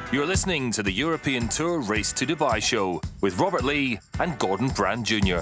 You're listening to the European Tour Race to Dubai show with Robert Lee and Gordon Brand Jr.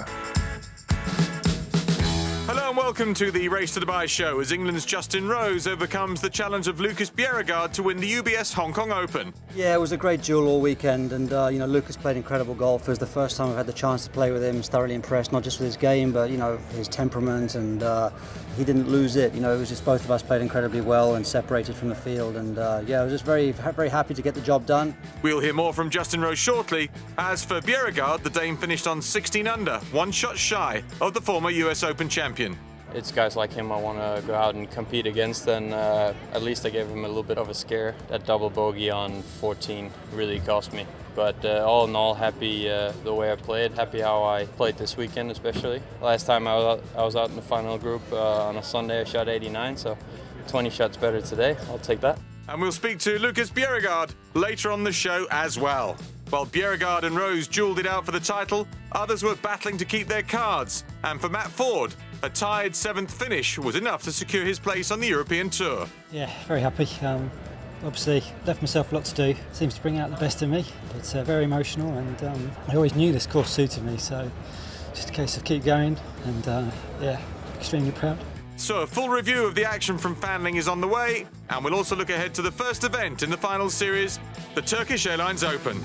Hello and welcome to the Race to Dubai show as England's Justin Rose overcomes the challenge of Lucas Bjerregaard to win the UBS Hong Kong Open. Yeah, it was a great duel all weekend, and Lucas played incredible golf. It was the first time I've had the chance to play with him. I was thoroughly impressed, not just with his game, but his temperament, and he didn't lose it. It was just both of us played incredibly well and separated from the field, and I was just very, very happy to get the job done. We'll hear more from Justin Rose shortly. As for Bjerregaard, the Dane finished on 16 under, one shot shy of the former US Open champion. It's guys like him I want to go out and compete against, and at least I gave him a little bit of a scare. That double bogey on 14 really cost me. But all in all, happy the way I played, happy how I played this weekend especially. Last time I was out in the final group on a Sunday, I shot 89, so 20 shots better today. I'll take that. And we'll speak to Lucas Bjerregaard later on the show as well. While Bjerregaard and Rose duelled it out for the title, others were battling to keep their cards. And for Matt Ford, a tied 7th finish was enough to secure his place on the European Tour. Yeah, very happy. Obviously, left myself a lot to do. Seems to bring out the best in me. It's very emotional, and I always knew this course suited me, so just a case of keep going, and extremely proud. So a full review of the action from Fanling is on the way, and we'll also look ahead to the first event in the final series, the Turkish Airlines Open.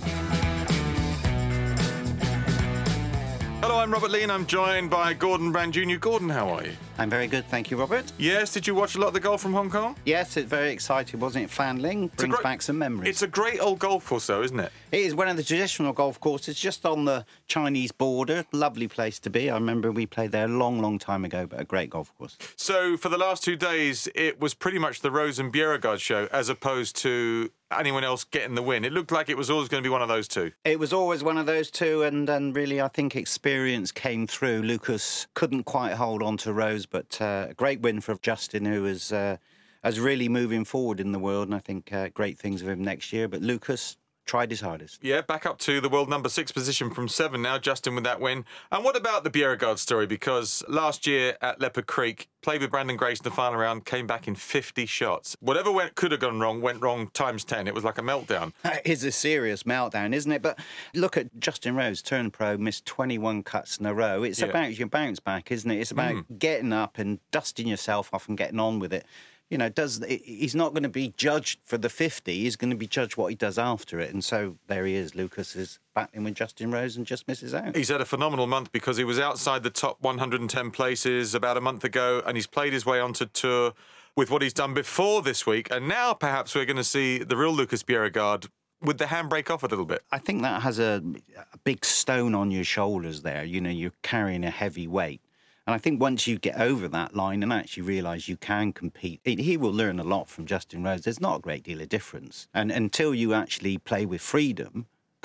Hello, I'm Robert Lee and I'm joined by Gordon Brand Jr. Gordon, how are you? I'm very good, thank you, Robert. Yes, did you watch a lot of the golf from Hong Kong? Yes, it's very exciting, wasn't it? Fanling brings back some memories. It's a great old golf course, though, isn't it? It is one of the traditional golf courses, just on the Chinese border. Lovely place to be. I remember we played there a long, long time ago, but a great golf course. So for the last 2 days, it was pretty much the Rose and Bjerregaard show, as opposed to anyone else getting the win. It looked like it was always going to be one of those two. It was always one of those two, and really I think experience came through. Lucas couldn't quite hold on to Rose, but a great win for Justin, who is really moving forward in the world, and I think great things of him next year. But Lucas tried his hardest. Yeah, back up to the world number 6 position from 7 now, Justin with that win. And what about the Bjerregaard story? Because last year at Leopard Creek, played with Brandon Grace in the final round, came back in 50 shots. Whatever could have gone wrong, went wrong times 10. It was like a meltdown. It is a serious meltdown, isn't it? But look at Justin Rose, turned pro, missed 21 cuts in a row. It's about your bounce back, isn't it? It's about getting up and dusting yourself off and getting on with it. He's not going to be judged for the 50. He's going to be judged what he does after it. And so there he is. Lucas is battling with Justin Rose and just misses out. He's had a phenomenal month because he was outside the top 110 places about a month ago, and he's played his way onto tour with what he's done before this week. And now perhaps we're going to see the real Lucas Bjerregaard with the handbrake off a little bit. I think that has a big stone on your shoulders there. You're carrying a heavy weight. And I think once you get over that line and actually realise you can compete, he will learn a lot from Justin Rose. There's not a great deal of difference. And until you actually play with freedom,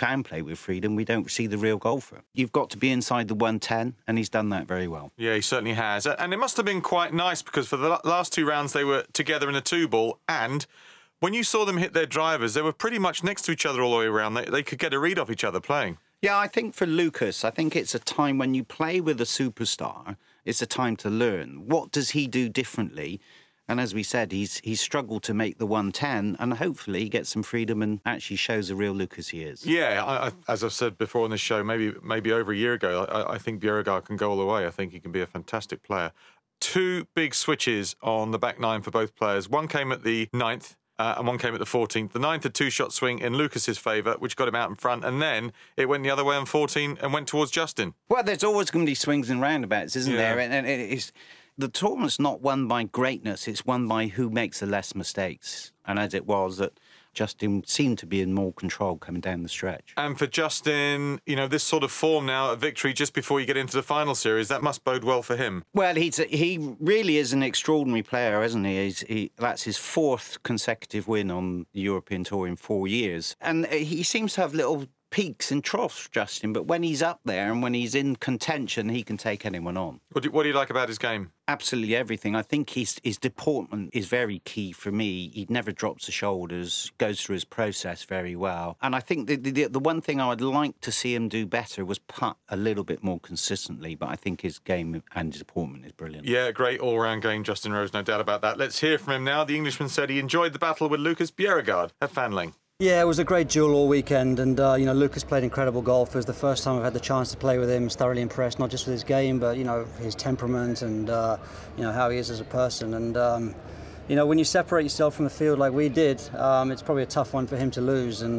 we don't see the real golfer. You've got to be inside the 110, and he's done that very well. Yeah, he certainly has. And it must have been quite nice because for the last 2 rounds they were together in a 2-ball, and when you saw them hit their drivers, they were pretty much next to each other all the way around. They could get a read off each other playing. Yeah, I think for Lucas, I think it's a time when you play with a superstar, it's a time to learn. What does he do differently? And as we said, he's struggled to make the 110, and hopefully he gets some freedom and actually shows the real Lucas he is. Yeah, as I've said before on this show, maybe over a year ago, I think Bjerregaard can go all the way. I think he can be a fantastic player. 2 big switches on the back 9 for both players. One came at the 9th. And one came at the 14th. The 9th, a 2-shot swing in Lucas's favour, which got him out in front. And then it went the other way on 14 and went towards Justin. Well, there's always going to be swings and roundabouts, isn't there? And the tournament's not won by greatness. It's won by who makes the less mistakes. And as it was, that Justin seemed to be in more control coming down the stretch. And for Justin, this sort of form now, a victory just before you get into the final series, that must bode well for him. Well, he really is an extraordinary player, isn't he? That's his 4th consecutive win on the European Tour in 4 years. And he seems to have little peaks and troughs, Justin, but when he's up there and when he's in contention, he can take anyone on. What do you like about his game? Absolutely everything. I think his deportment is very key for me. He never drops the shoulders, goes through his process very well. And I think the one thing I would like to see him do better was putt a little bit more consistently, but I think his game and his deportment is brilliant. Yeah, great all-round game, Justin Rose, no doubt about that. Let's hear from him now. The Englishman said he enjoyed the battle with Lucas Bjerregaard at Fanling. Yeah, it was a great duel all weekend, and Lucas played incredible golf. It was the first time I've had the chance to play with him. I was thoroughly impressed, not just with his game, but his temperament and how he is as a person. And when you separate yourself from the field like we did, it's probably a tough one for him to lose. And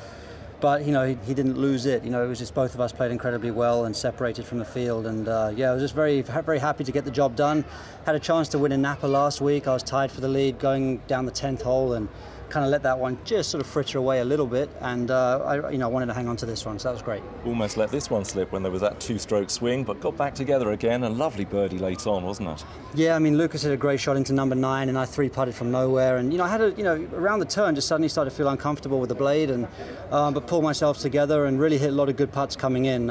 but he didn't lose it. It was just both of us played incredibly well and separated from the field. And I was just very, very happy to get the job done. Had a chance to win in Napa last week. I was tied for the lead going down the 10th hole and kind of let that one just sort of fritter away a little bit, and I wanted to hang on to this one, so that was great. Almost let this one slip when there was that two-stroke swing, but got back together again. A lovely birdie late on, wasn't it? Yeah, I mean, Lucas hit a great shot into number 9, and I three-putted from nowhere, and I had around the turn just suddenly started to feel uncomfortable with the blade, and but pulled myself together and really hit a lot of good putts coming in.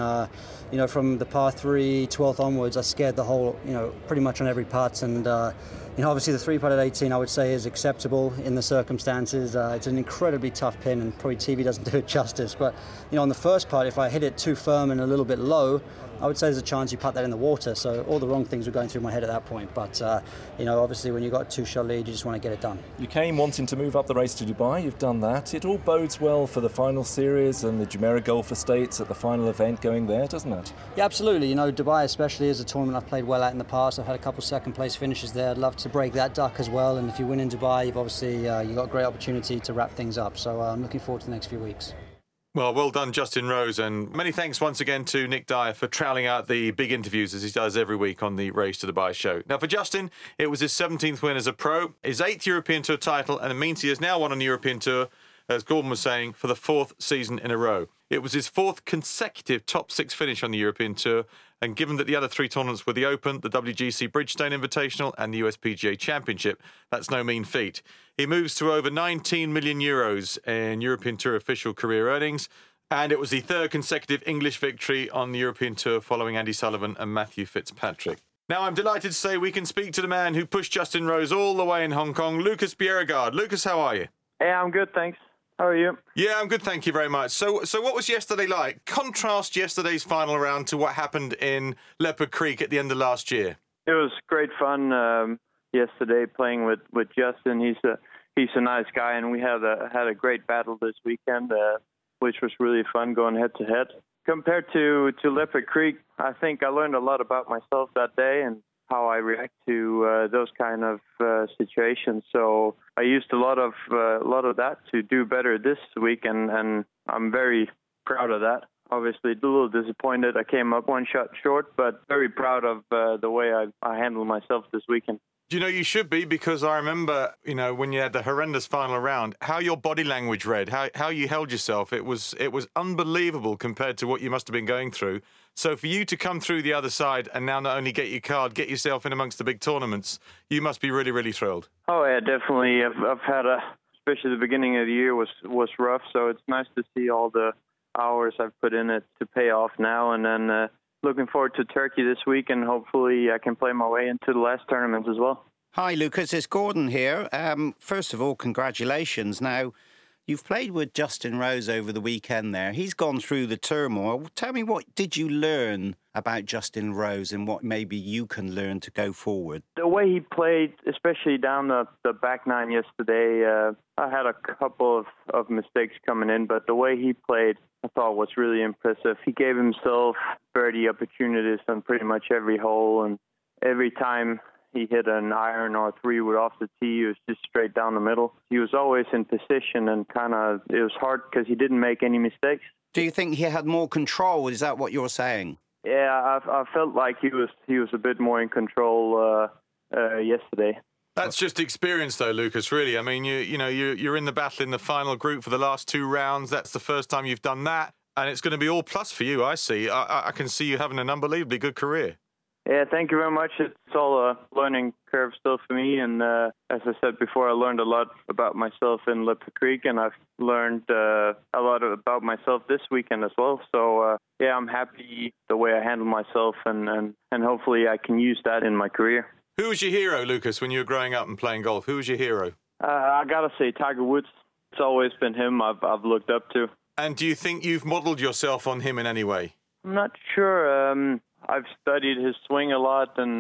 From the par 3, 12th onwards, I scared the hole, pretty much on every putt, and obviously the three-putt at 18, I would say, is acceptable in the circumstances. It's an incredibly tough pin, and probably TV doesn't do it justice. But on the first putt, if I hit it too firm and a little bit low, I would say there's a chance you putt that in the water. So all the wrong things were going through my head at that point. But obviously when you've got a two-shot lead, you just want to get it done. You came wanting to move up the race to Dubai. You've done that. It all bodes well for the final series and the Jumeirah Golf Estates at the final event going there, doesn't it? Yeah, absolutely. Dubai especially is a tournament I've played well at in the past. I've had a couple of second-place finishes there. I'd love to break that duck as well. And if you win in Dubai, you've obviously you've got a great opportunity to wrap things up. So I'm looking forward to the next few weeks. Well done, Justin Rose, and many thanks once again to Nick Dyer for troweling out the big interviews as he does every week on the Race to Dubai show. Now, for Justin, it was his 17th win as a pro, his 8th European Tour title, and it means he has now won on the European Tour, as Gordon was saying, for the 4th season in a row. It was his 4th consecutive top 6 finish on the European Tour, and given that the other 3 tournaments were the Open, the WGC Bridgestone Invitational and the USPGA Championship, that's no mean feat. He moves to over 19 million euros in European Tour official career earnings, and it was the 3rd consecutive English victory on the European Tour following Andy Sullivan and Matthew Fitzpatrick. Now, I'm delighted to say we can speak to the man who pushed Justin Rose all the way in Hong Kong, Lucas Bjerregaard. Lucas, how are you? Hey, I'm good, thanks. How are you? Yeah, I'm good, thank you very much. So what was yesterday like? Contrast yesterday's final round to what happened in Leopard Creek at the end of last year. It was great fun yesterday playing with Justin. He's a nice guy, and we had a great battle this weekend, which was really fun going head to head. Compared to Leopard Creek, I think I learned a lot about myself that day and how I react to those kind of situations. So I used a lot of that to do better this week, and I'm very proud of that. Obviously, a little disappointed I came up one shot short, but very proud of the way I handled myself this weekend. You should be, because I remember, when you had the horrendous final round, how your body language read, how you held yourself. It was unbelievable compared to what you must have been going through. So for you to come through the other side and now not only get your card, get yourself in amongst the big tournaments, you must be really, really thrilled. Oh, yeah, definitely. I've had especially the beginning of the year was rough, so it's nice to see all the hours I've put in it to pay off now. And then looking forward to Turkey this week, and hopefully I can play my way into the last tournaments as well. Hi, Lucas. It's Gordon here. First of all, congratulations. Now, you've played with Justin Rose over the weekend there. He's gone through the turmoil. Tell me, what did you learn about Justin Rose and what maybe you can learn to go forward? The way he played, especially down the back nine yesterday, I had a couple of mistakes coming in, but the way he played, I thought was really impressive. He gave himself birdie opportunities on pretty much every hole, and every time he hit an iron or 3-wood off the tee, it was just straight down the middle. He was always in position, and it was hard because he didn't make any mistakes. Do you think he had more control? Is that what you're saying? Yeah, I felt like he was a bit more in control yesterday. That's just experience, though, Lucas, really. I mean, you're in the battle in the final group for the last 2 rounds. That's the first time you've done that, and it's going to be all plus for you, I see. I can see you having an unbelievably good career. Yeah, thank you very much. It's all a learning curve still for me, and as I said before, I learned a lot about myself in Leopard Creek, and I've learned a lot about myself this weekend as well. So, yeah, I'm happy the way I handle myself, and hopefully I can use that in my career. Who was your hero, Lucas, when you were growing up and playing golf? Who was your hero? I got to say Tiger Woods. It's always been him I've looked up to. And do you think you've modelled yourself on him in any way? I'm not sure. I've studied his swing a lot, and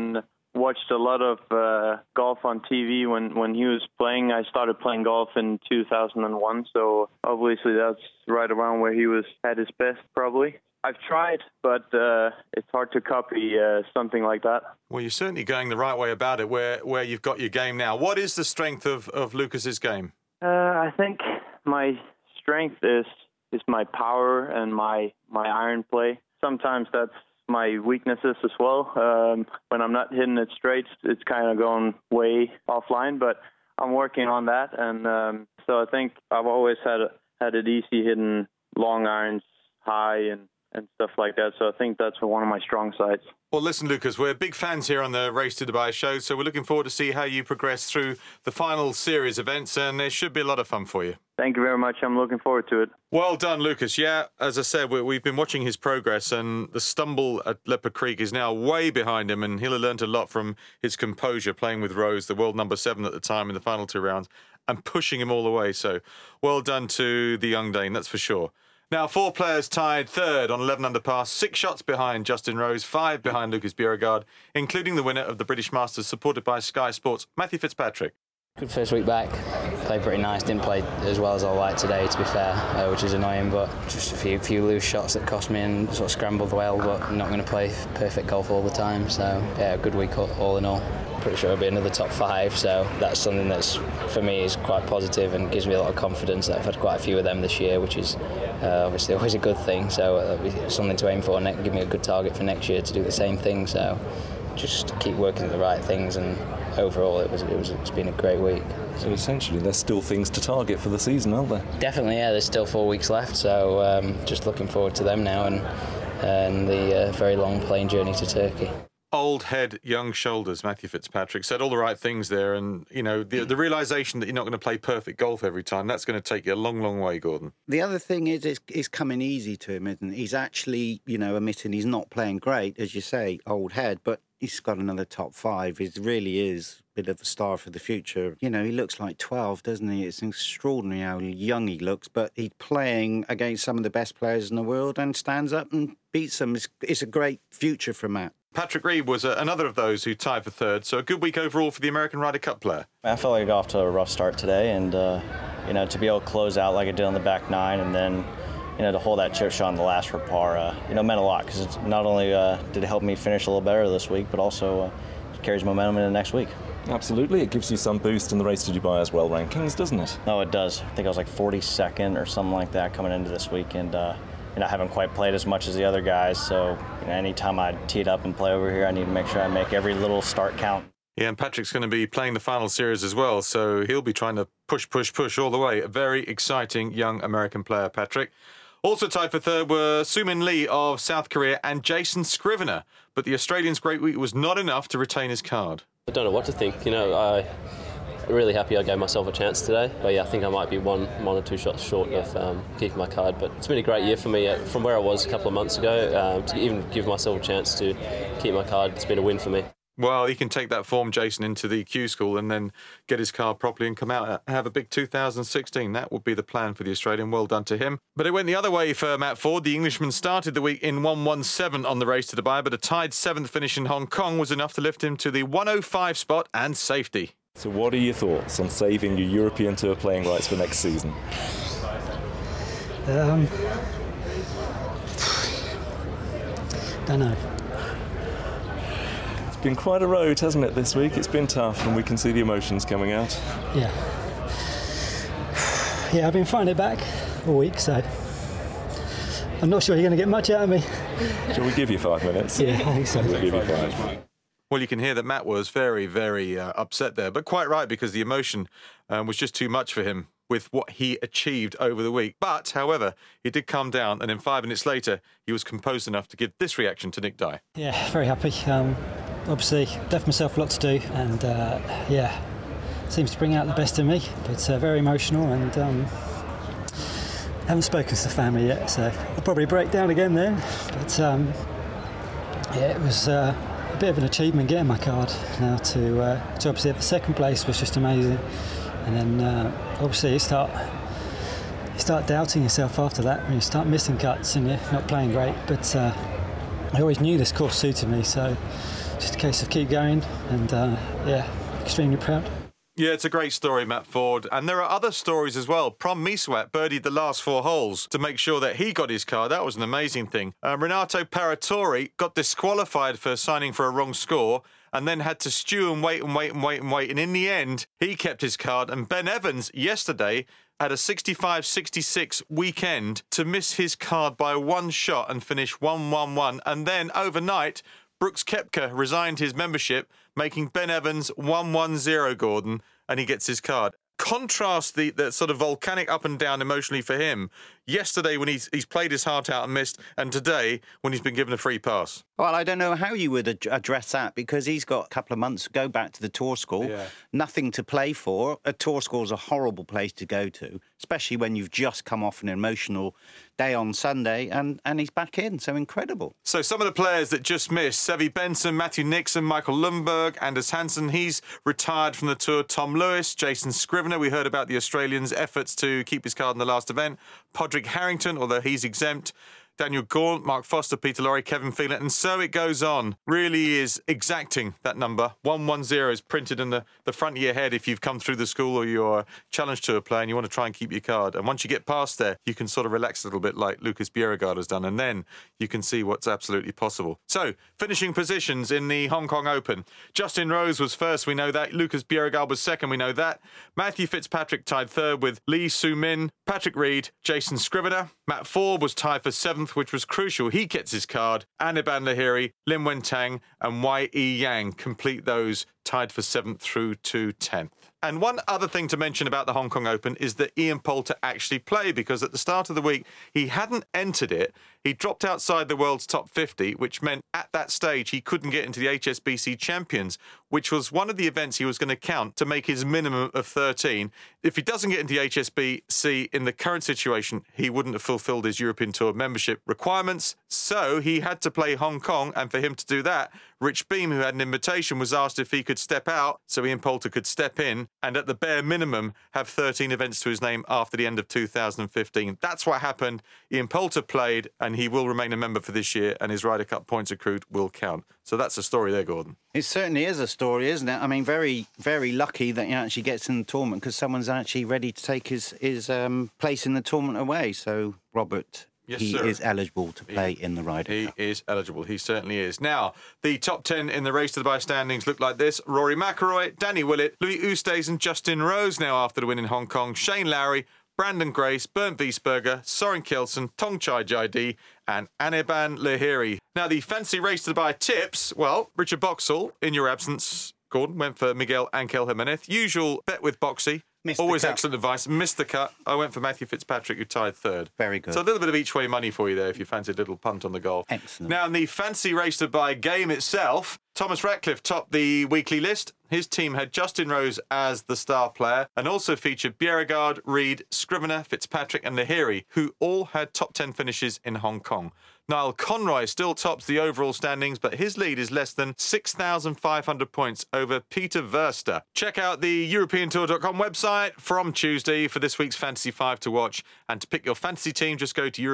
watched a lot of golf on TV when he was playing. I started playing golf in 2001, so obviously that's right around where he was at his best, probably. I've tried, but it's hard to copy something like that. Well, you're certainly going the right way about it, where you've got your game now. What is the strength of Lucas's game? I think my strength is my power and my iron play. Sometimes that's my weaknesses as well. When I'm not hitting it straight, it's kind of going way offline, but I'm working on that. And so I think I've always had it easy hitting long irons high and stuff like that. So I think that's one of my strong sides. Well, listen, Lucas, we're big fans here on the Race to Dubai show, so we're looking forward to see how you progress through the final series events, and there should be a lot of fun for you. Thank you very much. I'm looking forward to it. Well done, Lucas. Yeah, as I said, we've been watching his progress, and the stumble at Leopard Creek is now way behind him, and he'll have learned a lot from his composure playing with Rose, the world number 7 at the time in the final 2 rounds, and pushing him all the way. So well done to the young Dane, that's for sure. Now, 4 players tied third on 11 under par, 6 shots behind Justin Rose, 5 behind Lucas Bjerregaard, including the winner of the British Masters, supported by Sky Sports, Matthew Fitzpatrick. Good first week back. Played pretty nice. Didn't play as well as I like today, to be fair, which is annoying. But just a few loose shots that cost me and sort of scrambled well. But I'm not going to play perfect golf all the time. So yeah, a good week all in all. Pretty sure it'll be another top 5. So that's something that's for me is quite positive and gives me a lot of confidence that I've had quite a few of them this year, which is obviously always a good thing. So that'll be something to aim for and give me a good target for next year to do the same thing. So just keep working at the right things, and overall it's been a great week. So essentially there's still things to target for the season, aren't there? Definitely, yeah. There's still 4 weeks left, so just looking forward to them now and the very long plane journey to Turkey. Old head, young shoulders, Matthew Fitzpatrick said all the right things there, and you know the realisation that you're not going to play perfect golf every time, that's going to take you a long, long way, Gordon. The other thing is it's coming easy to him, isn't it? He's actually, admitting he's not playing great, as you say, old head, but he's got another top 5. It really is a bit of a star for the future. He looks like 12, doesn't he? It's extraordinary how young he looks, but he's playing against some of the best players in the world and stands up and beats them. It's a great future for Matt. Patrick Reed was another of those who tied for third, so a good week overall for the American Ryder Cup player. I felt like I got off to a rough start today, and to be able to close out like I did on the back 9, and then to hold that chip shot on the last for par, meant a lot, because not only did it help me finish a little better this week, but also carries momentum into next week. Absolutely, it gives you some boost in the Race to Dubai as well rankings, doesn't it? No, it does. I think I was like 42nd or something like that coming into this week, and I haven't quite played as much as the other guys, so anytime I tee it up and play over here, I need to make sure I make every little start count. Yeah, and Patrick's going to be playing the final series as well, so he'll be trying to push all the way. A very exciting young American player, Patrick. Also tied for third were Soo-Min Lee of South Korea and Jason Scrivener, but the Australian's great week was not enough to retain his card. I don't know what to think. I'm really happy I gave myself a chance today, but yeah, I think I might be one or 2 shots short of keeping my card. But it's been a great year for me from where I was a couple of months ago. To even give myself a chance to keep my card, it's been a win for me. Well, he can take that form, Jason, into the Q School and then get his card properly and come out and have a big 2016. That would be the plan for the Australian. Well done to him. But it went the other way for Matt Ford. The Englishman started the week in 117 on the Race to Dubai, but a tied 7th finish in Hong Kong was enough to lift him to the 105 spot and safety. So what are your thoughts on saving your European Tour playing rights for next season? Don't know. It's been quite a road, hasn't it, this week? It's been tough, and we can see the emotions coming out. Yeah. Yeah, I've been fighting it back all week, so I'm not sure you're going to get much out of me. Shall we give you 5 minutes? Yeah, I think so. We'll give you 5. Well, you can hear that Matt was very, very upset there, but quite right, because the emotion was just too much for him with what he achieved over the week. But, however, he did calm down, and then 5 minutes later, he was composed enough to give this reaction to Nick Dye. Yeah, very happy. Obviously, left myself a lot to do, and seems to bring out the best in me. But very emotional, and haven't spoken to the family yet, so I'll probably break down again then. But it was a bit of an achievement getting my card now to obviously at the 2nd place was just amazing, and then obviously you start doubting yourself after that when you start missing cuts and you're not playing great. But I always knew this course suited me, so just a case of keep going, and extremely proud. Yeah, it's a great story, Matt Ford. And there are other stories as well. Prom Miswat birdied the last 4 holes to make sure that he got his card. That was an amazing thing. Renato Paratori got disqualified for signing for a wrong score and then had to stew and wait. And in the end, he kept his card. And Ben Evans, yesterday, had a 65-66 weekend to miss his card by 1 shot and finish 1-1-1. And then overnight, Brooks Koepka resigned his membership, making Ben Evans 1-1-0, Gordon, and he gets his card. Contrast the sort of volcanic up and down emotionally for him yesterday when he's played his heart out and missed, and today when he's been given a free pass. Well, I don't know how you would address that, because he's got a couple of months to go back to the tour school, nothing to play for. A tour school's a horrible place to go to, especially when you've just come off an emotional day on Sunday, and he's back in, so incredible. So some of the players that just missed: Sevi Benson, Matthew Nixon, Michael Lundberg, Anders Hansen, he's retired from the tour. Tom Lewis, Jason Scrivener, we heard about the Australian's efforts to keep his card in the last event. Podrick Harrington, although he's exempt. Daniel Gaunt, Mark Foster, Peter Lorre, Kevin Phelan, and so it goes on. Really is exacting, that number. 110 is printed in the front of your head if you've come through the school or you're a Challenge Tour player and you want to try and keep your card. And once you get past there, you can sort of relax a little bit like Lucas Bjerregaard has done, and then you can see what's absolutely possible. So, finishing positions in the Hong Kong Open. Justin Rose was first, we know that. Lucas Bjerregaard was second, we know that. Matthew Fitzpatrick tied third with Lee Soo-min, Patrick Reed, Jason Scrivener. Matt Ford was tied for 7th, which was crucial. He gets his card. Anirban Lahiri, Lim Wen Tang and Y.E. Yang complete those, tied for 7th through to 10th. And one other thing to mention about the Hong Kong Open is that Ian Poulter actually played, because at the start of the week, he hadn't entered it. He dropped outside the world's top 50, which meant at that stage he couldn't get into the HSBC Champions, which was one of the events he was going to count to make his minimum of 13. If he doesn't get into the HSBC in the current situation, he wouldn't have fulfilled his European Tour membership requirements. So he had to play Hong Kong, and for him to do that, Rich Beem, who had an invitation, was asked if he could step out so Ian Poulter could step in and at the bare minimum have 13 events to his name after the end of 2015. That's what happened. Ian Poulter played, and he will remain a member for this year, and his Ryder Cup points accrued will count. So that's a story there, Gordon. It certainly is a story, isn't it? I mean, very, very lucky that he actually gets in the tournament, because someone's actually ready to take his place in the tournament away. So, Robert, yes, he sir. is eligible to play in the Ryder Cup. He is eligible. He certainly is. Now, the top 10 in the race to the by standings look like this: Rory McIlroy, Danny Willett, Louis Oosthuizen and Justin Rose now after the win in Hong Kong, Shane Lowry, Brandon Grace, Bernd Wiesberger, Soren Kjeldsen, Thongchai Jaidee and Anirban Lahiri. Now, the fancy race to the by tips, well, Richard Boxall, in your absence, Gordon, went for Miguel Angel Jimenez. Usual bet with Boxy. Always excellent advice. Missed the cut. I went for Matthew Fitzpatrick, who tied third. Very good. So a little bit of each way money for you there if you fancied a little punt on the golf. Excellent. Now, in the fancy race to buy game itself, Thomas Ratcliffe topped the weekly list. His team had Justin Rose as the star player and also featured Bjerregaard, Reed, Scrivener, Fitzpatrick and Lahiri, who all had top 10 finishes in Hong Kong. Niall Conroy still tops the overall standings, but his lead is less than 6,500 points over Peter Verster. Check out the EuropeanTour.com website from Tuesday for this week's Fantasy 5 to watch. And to pick your fantasy team, just go to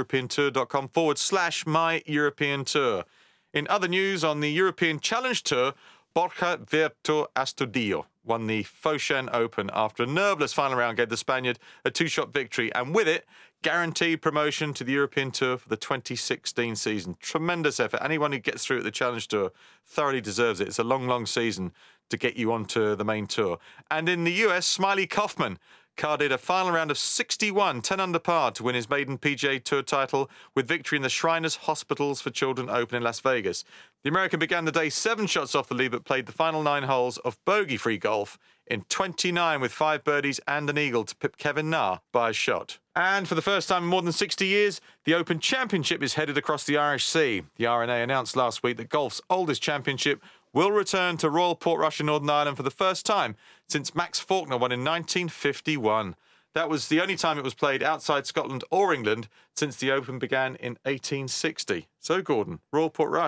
EuropeanTour.com/MyEuropeanTour. In other news, on the European Challenge Tour, Borja Virto Astudillo won the Foshan Open after a nerveless final round gave the Spaniard a 2-shot victory, and with it, guaranteed promotion to the European Tour for the 2016 season. Tremendous effort. Anyone who gets through at the Challenge Tour thoroughly deserves it. It's a long, long season to get you onto the main tour. And in the US, Smiley Kaufman carded a final round of 61, 10 under par, to win his maiden PGA Tour title with victory in the Shriners Hospitals for Children Open in Las Vegas. The American began the day 7 shots off the lead, but played the final 9 holes of bogey-free golf in 29 with 5 birdies and an eagle to pip Kevin Na by a shot. And for the first time in more than 60 years, the Open Championship is headed across the Irish Sea. The RNA announced last week that golf's oldest championship will return to Royal Portrush in Northern Ireland for the first time since Max Faulkner won in 1951. That was the only time it was played outside Scotland or England since the Open began in 1860. So, Gordon, Royal Portrush,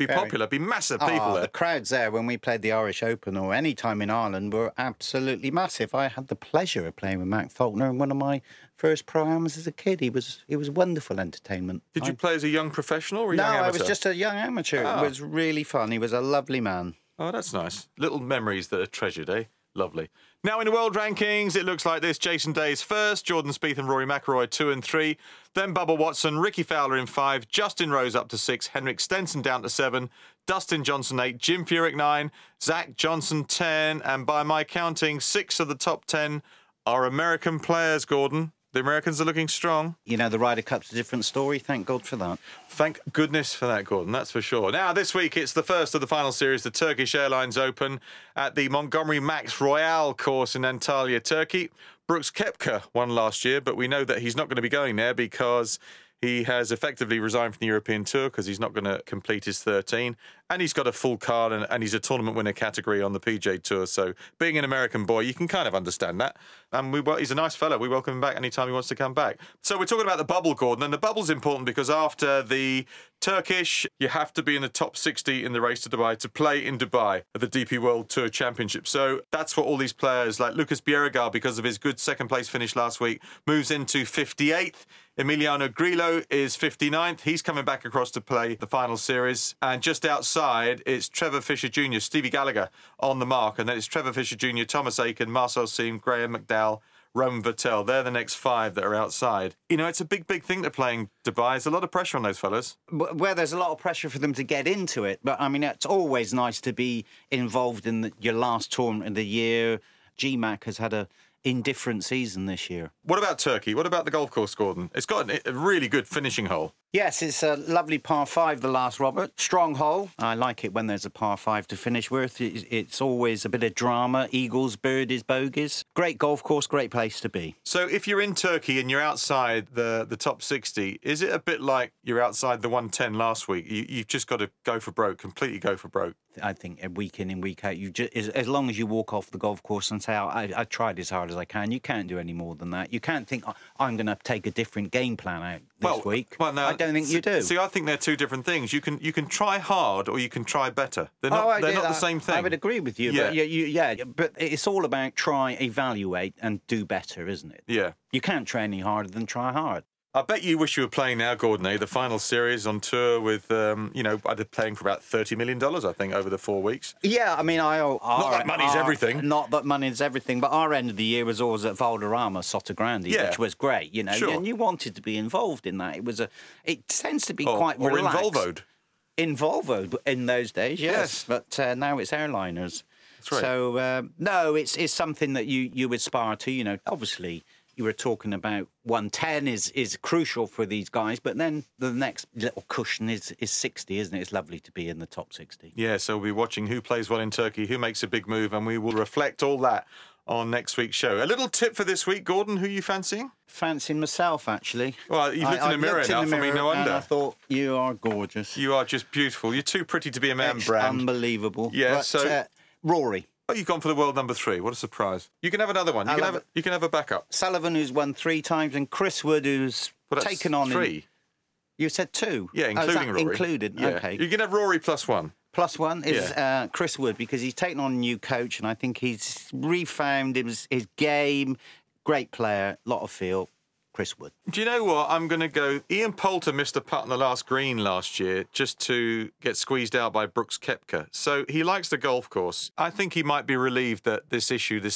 be popular, be massive people there. The crowds there when we played the Irish Open or any time in Ireland were absolutely massive. I had the pleasure of playing with Matt Faulkner in one of my first pro-ams as a kid. He was wonderful entertainment. Did you play as a young professional or a young amateur? No, I was just a young amateur. It was really fun. He was a lovely man. Oh, that's nice. Little memories that are treasured, eh? Lovely. Now in the world rankings, it looks like this. Jason Day is first, Jordan Spieth and Rory McIlroy 2 and 3. Then Bubba Watson, Ricky Fowler in 5, Justin Rose up to 6, Henrik Stenson down to 7, Dustin Johnson 8, Jim Furyk 9, Zach Johnson 10, and by my counting, 6 of the top 10 are American players, Gordon. The Americans are looking strong. You know, the Ryder Cup's a different story. Thank God for that. Thank goodness for that, Gordon, that's for sure. Now, this week, it's the first of the final series, the Turkish Airlines Open at the Montgomery Max Royale course in Antalya, Turkey. Brooks Koepka won last year, but we know that he's not going to be going there because he has effectively resigned from the European Tour because he's not going to complete his 13. And he's got a full card and he's a tournament winner category on the PGA Tour. So being an American boy, you can kind of understand that. And he's a nice fella. We welcome him back anytime he wants to come back. So we're talking about the bubble, Gordon. And the bubble's important because after the Turkish, you have to be in the top 60 in the race to Dubai to play in Dubai at the DP World Tour Championship. So that's what all these players like Lucas Bjerregaard, because of his good second place finish last week, moves into 58th. Emiliano Grillo is 59th. He's coming back across to play the final series. And just outside, it's Trevor Fisher Jr., Stevie Gallagher on the mark. And then it's Trevor Fisher Jr., Thomas Aiken, Marcel Siem, Graham McDowell, Roman Vettel. They're the next 5 that are outside. You know, it's a big, big thing to playing Dubai. There's a lot of pressure on those fellas. Well, there's a lot of pressure for them to get into it. But, I mean, it's always nice to be involved in your last tournament of the year. GMAC has had a indifferent season this year. What about Turkey? What about the golf course, Gordon? It's got a really good finishing hole. Yes, it's a lovely par 5, the last, Robert. Strong hole. I like it when there's a par 5 to finish with. It's always a bit of drama. Eagles, birdies, bogeys. Great golf course, great place to be. So if you're in Turkey and you're outside the top 60, is it a bit like you're outside the 110 last week? You've just got to go for broke, completely go for broke. I think week in and week out, as long as you walk off the golf course and say, I tried as hard as I can, you can't do any more than that. You can't think, I'm going to take a different game plan out this week. Well, no, I don't think you do. See, I think they're two different things. You can try hard or you can try better. They're not the same thing. I would agree with you. Yeah. But it's all about try, evaluate and do better, isn't it? Yeah. You can't try any harder than try hard. I bet you wish you were playing now, Gordon, the final series on tour with, either playing for about $30 million, I think, over the 4 weeks. Yeah, I mean, not that money's everything. Not that money's everything, but our end of the year was always at Valderrama, Sotogrande, which was great, you know. Sure. And you wanted to be involved in that. It tends to be quite relaxed. Or involvoed. Involvoed in those days, yes. But now it's airliners. That's right. So, no, it's something that you aspire to, you know. Obviously, you were talking about 110 is crucial for these guys, but then the next little cushion is 60, isn't it? It's lovely to be in the top 60. Yeah, so we'll be watching who plays well in Turkey, who makes a big move, and we will reflect all that on next week's show. A little tip for this week, Gordon, who are you fancying? Fancying myself, actually. Well, you've looked in the mirror enough, I mean, no wonder. And I thought, you are gorgeous. You are just beautiful. You're too pretty to be a man, Brand. Unbelievable. Yeah, but, so... Rory. Oh, you've gone for the world number 3. What a surprise. You can have another one. You can have a backup. Sullivan, who's won 3 times, and Chris Wood, who's taken on... 3? You said 2? Yeah, including Rory. Included, yeah. OK. You can have Rory plus 1. Plus 1 is Chris Wood, because he's taken on a new coach, and I think he's refound his game. Great player, lot of feel. Chris Wood. Do you know what? I'm going to go... Ian Poulter missed a putt on the last green last year just to get squeezed out by Brooks Koepka. So he likes the golf course. I think he might be relieved that this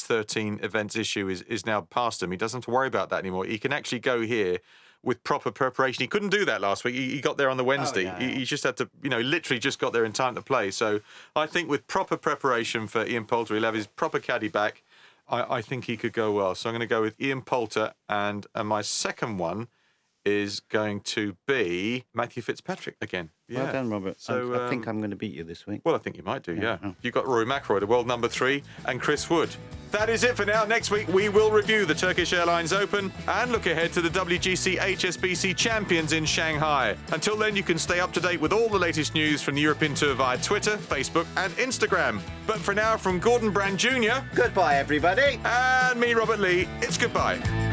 13 events issue is now past him. He doesn't have to worry about that anymore. He can actually go here with proper preparation. He couldn't do that last week. He got there on the Wednesday. Oh, yeah. He just had to, literally just got there in time to play. So I think with proper preparation for Ian Poulter, he'll have his proper caddy back. I think he could go well. So I'm going to go with Ian Poulter, and my second one is going to be Matthew Fitzpatrick again. Yeah. Well done, Robert. So I think I'm going to beat you this week. Well, I think you might do, yeah. You've got Rory McIlroy, the world number 3, and Chris Wood. That is it for now. Next week, we will review the Turkish Airlines Open and look ahead to the WGC HSBC Champions in Shanghai. Until then, you can stay up to date with all the latest news from the European Tour via Twitter, Facebook, and Instagram. But for now, from Gordon Brand Jr. Goodbye, everybody. And me, Robert Lee, it's goodbye.